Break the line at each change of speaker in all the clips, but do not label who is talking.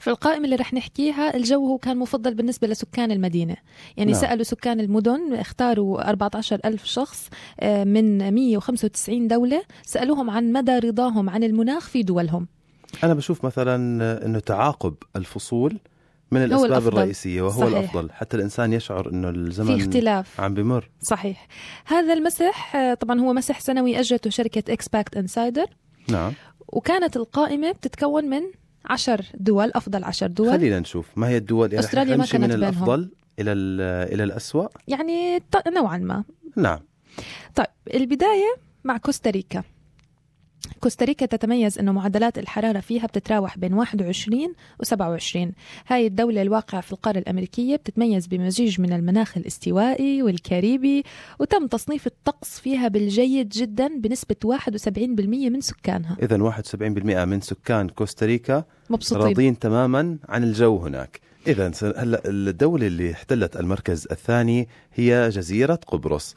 في القائمة اللي رح نحكيها الجو هو كان مفضل بالنسبة لسكان المدينة، يعني
نعم.
سألوا سكان المدن، اختاروا 14,000 شخص من 195 دولة، سألوهم عن مدى رضاهم عن المناخ في دولهم.
أنا بشوف مثلا أنه تعاقب الفصول من الأسباب
الأفضل.
الرئيسية، وهو
صحيح.
الأفضل حتى الإنسان يشعر أنه
في
الزمن
اختلاف
عم بمر.
صحيح. هذا المسح طبعا هو مسح سنوي أجرته شركة إكسباكت إنسايدر.
نعم.
وكانت القائمة بتتكون من 10 دول، أفضل 10 دول.
خلينا نشوف ما هي الدول، يعني
أستراليا ما كانت
من
بينهم.
الأفضل إلى الأسوأ
يعني نوعا ما.
نعم.
طيب البداية مع كوستاريكا. كوستاريكا تتميز أنه معدلات الحرارة فيها بتتراوح بين 21 و27. هاي الدولة الواقعة في القارة الأمريكية بتتميز بمزيج من المناخ الاستوائي والكاريبي، وتم تصنيف الطقس فيها بالجيد جدا بنسبة 71% من سكانها.
إذن 71% من سكان كوستاريكا
مبسوطين،
راضين تماما عن الجو هناك. إذن هلا الدولة اللي احتلت المركز الثاني هي جزيرة قبرص،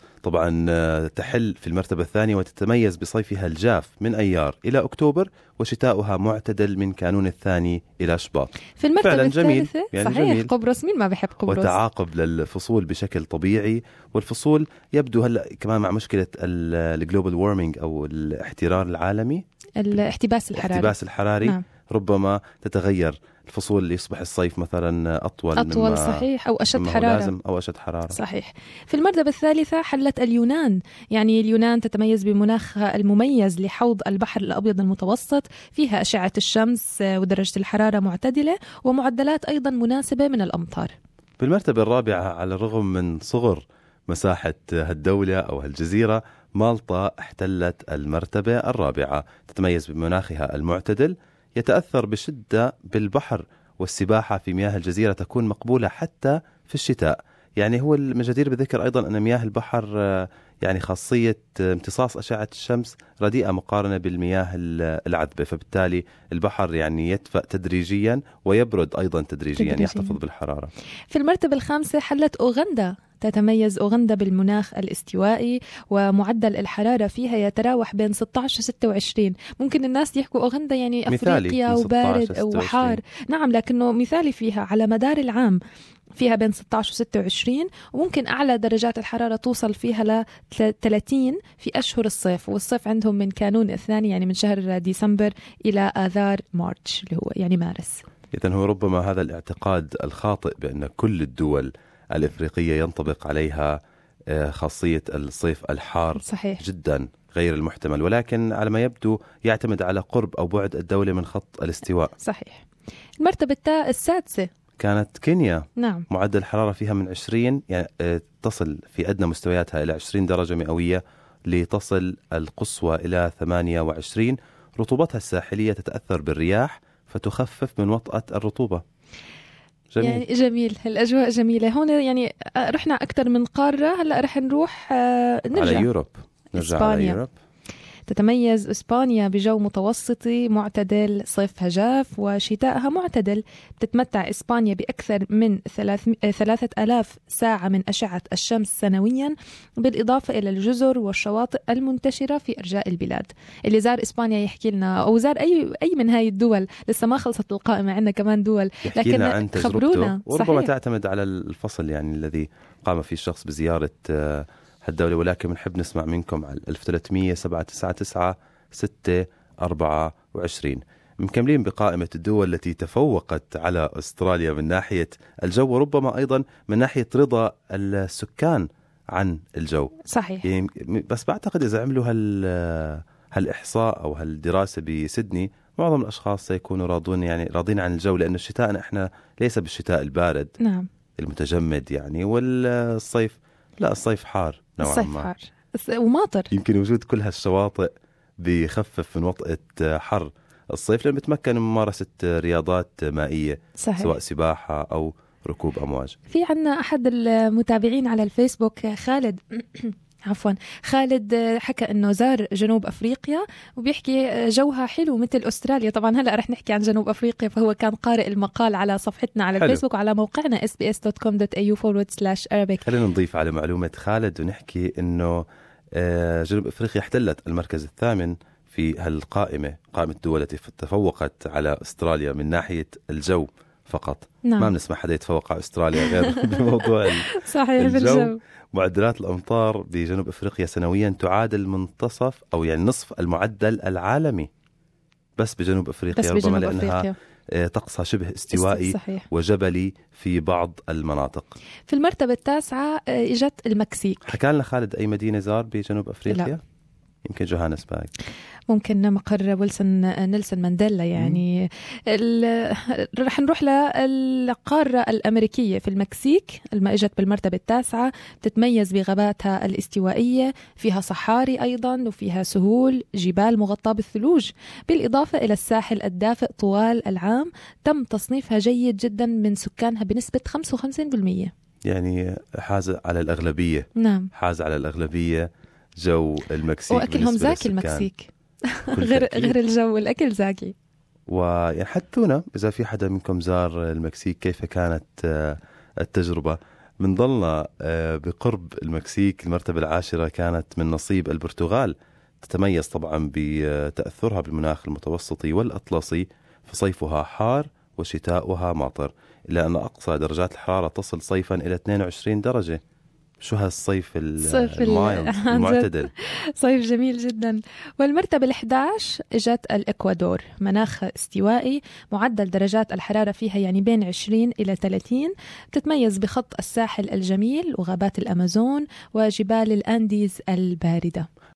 طبعا تحل في المرتبة الثانية وتتميز بصيفها الجاف من أيار إلى أكتوبر، وشتاؤها معتدل من كانون الثاني إلى شباط.
في المرتبة الثالثة
يعني
صحيح
جميل.
قبرص، مين ما بحب قبرص.
وتعاقب للفصول بشكل طبيعي، والفصول يبدو هلا كمان مع مشكلة الجلوبال وورمينج أو الاحترار العالمي،
الاحتباس الحراري.
نعم. ربما تتغير الفصول اللي يصبح الصيف مثلا أطول
صحيح، أو أشد حرارة
لازم أو أشد حرارة.
صحيح. في المرتبة الثالثة حلت اليونان. يعني اليونان تتميز بمناخها المميز لحوض البحر الأبيض المتوسط، فيها أشعة الشمس ودرجة الحرارة معتدلة ومعدلات أيضا مناسبة من الأمطار.
في المرتبة الرابعة على الرغم من صغر مساحة هالدولة أو هالجزيرة، مالطا احتلت المرتبة الرابعة، تتميز بمناخها المعتدل، يتأثر بشدة بالبحر، والسباحة في مياه الجزيرة تكون مقبولة حتى في الشتاء. يعني هو المجدير بالذكر أيضا أن مياه البحر يعني خاصية امتصاص أشعة الشمس رديئة مقارنة بالمياه العذبة، فبالتالي البحر يعني يدفأ تدريجيا ويبرد أيضا تدريجيا. يحتفظ بالحرارة.
في المرتبة الخامسة حلت أوغندا. تتميز أوغندا بالمناخ الاستوائي، ومعدل الحرارة فيها يتراوح بين 16 و 26. ممكن الناس يحكوا أوغندا يعني أفريقيا وبارد وحار، نعم، لكنه مثالي فيها على مدار العام، فيها بين 16 و 26، وممكن أعلى درجات الحرارة توصل فيها ل 30 في أشهر الصيف، والصيف عندهم من كانون الثاني يعني من شهر ديسمبر إلى آذار مارس اللي هو يعني مارس.
إذن هو ربما هذا الاعتقاد الخاطئ بأن كل الدول الإفريقية ينطبق عليها خاصية الصيف الحار.
صحيح.
جدا غير المحتمل، ولكن على ما يبدو يعتمد على قرب أو بعد الدولة من خط الاستواء.
صحيح. المرتبة السادسة
كانت كينيا.
نعم.
معدل الحرارة فيها من 20 يعني تصل في أدنى مستوياتها إلى 20 درجة مئوية، لتصل القصوى إلى 28. رطوبتها الساحلية تتأثر بالرياح فتخفف من وطأة الرطوبة. جميل.
يعني جميل، الأجواء جميلة هون. يعني رحنا أكثر من قارة، هلأ رح نروح نرجع
على يوروب.
على يوروب. تتميز إسبانيا بجو متوسطي معتدل، صيفها جاف وشتائها معتدل. بتتمتع إسبانيا بأكثر من 3000 ساعة من أشعة الشمس سنويا، بالإضافة إلى الجزر والشواطئ المنتشرة في أرجاء البلاد. اللي زار إسبانيا يحكي لنا، أو زار أي من هاي الدول، لسه ما خلصت القائمة، عندنا كمان دول،
لكن عن
خبرونا.
وربما تعتمد على الفصل يعني الذي قام فيه الشخص بزيارة الدولة، ولكن بنحب نسمع منكم على 1300-799-624. مكملين بقائمة الدول التي تفوقت على أستراليا من ناحية الجو، وربما أيضا من ناحية رضا السكان عن الجو.
صحيح.
يعني بس بعتقد إذا عملوا هالإحصاء أو هالدراسة بسيدني، معظم الأشخاص سيكونوا راضين عن الجو، لأن الشتاء إحنا ليس بالشتاء البارد
نعم
المتجمد يعني، والصيف لا، الصيف حار نوعا
الصيف
ما،
حار وماطر.
يمكن وجود كل هالشواطئ بيخفف من وطأة حر الصيف، لأنه بتمكن من ممارسة رياضات مائية.
صحيح.
سواء سباحة أو ركوب أمواج.
في عنا أحد المتابعين على الفيسبوك خالد خالد حكى أنه زار جنوب أفريقيا، وبيحكي جوها حلو مثل أستراليا. طبعا هلأ رح نحكي عن جنوب أفريقيا، فهو كان قارئ المقال على صفحتنا على الفيسبوك وعلى موقعنا sbs.com.au/Arabic.
خلينا نضيف على معلومة خالد ونحكي أنه جنوب أفريقيا احتلت المركز الثامن في هالقائمة، قائمة الدول التي تفوقت على أستراليا من ناحية الجو فقط.
نعم.
ما بنسمع حدا يتفوق على أستراليا غير بموضوع
صحيح الجو.
معدلات الأمطار بجنوب أفريقيا سنويا تعادل منتصف أو يعني نصف المعدل العالمي بس بجنوب أفريقيا، ربما لأنها طقسها شبه استوائي وجبلي في بعض المناطق.
في المرتبة التاسعة إجت المكسيك.
حكى لنا خالد أي مدينة زار بجنوب أفريقيا؟ لا. يمكن جوهانسبرغ،
ممكن مقر نيلسون مانديلا. يعني رح نروح للقارة الأمريكية. في المكسيك اجت بالمرتبة التاسعة، تتميز بغاباتها الاستوائية، فيها صحاري أيضا وفيها سهول، جبال مغطاة بالثلوج، بالإضافة إلى الساحل الدافئ طوال العام. تم تصنيفها جيد جدا من سكانها بنسبة 55%.
يعني حاز على الأغلبية.
نعم،
حاز على الأغلبية. جو المكسيك
وأكلهم زاكي المكسيك غير الجو، الأكل زاكي.
ويعني حدثونا إذا في حدا منكم زار المكسيك كيف كانت التجربة. من ضلنا بقرب المكسيك، المرتبة العاشرة كانت من نصيب البرتغال، تتميز طبعا بتأثرها بالمناخ المتوسطي والأطلسي، فصيفها حار وشتاؤها ماطر، إلا أن أقصى درجات الحرارة تصل صيفا إلى 22 درجة. شو هالصيف المعتدل.
صيف جميل جدا. والمرتبة ال11 اجت الإكوادور، مناخ استوائي، معدل درجات الحرارة فيها يعني بين 20 إلى 30. تتميز بخط الساحل الجميل وغابات الأمازون وجبال الأنديز الباردة.